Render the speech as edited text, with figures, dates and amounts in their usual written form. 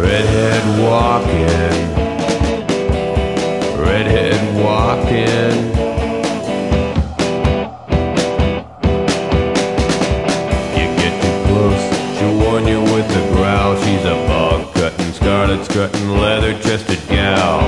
Redhead walking, redhead walking. You get too close, she'll warn you with a growl. She's a bog-cutting, scarlet-strutting, leather-chested gal.